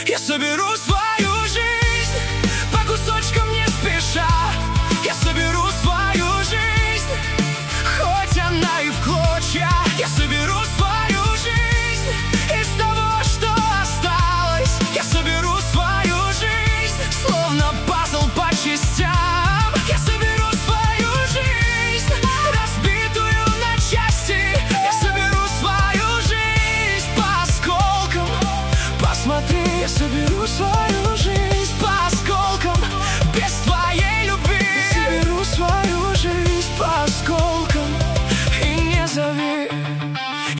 Я соберу свою жизнь по кусочкам не спеша. Я соберу свою жизнь, хоть она и в клочья. Я соберу свою жизнь из того, что осталось. Я соберу свою жизнь, словно пазл по частям. Я соберу свою жизнь, разбитую на части. Я соберу свою жизнь по осколкам. Посмотри, я соберу свою